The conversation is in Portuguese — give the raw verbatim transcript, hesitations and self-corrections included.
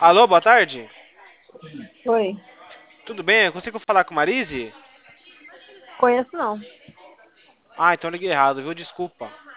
Alô, boa tarde. Oi. Tudo bem? Eu consigo falar com Marise? Conheço não. Ah, então liguei errado, viu? Desculpa.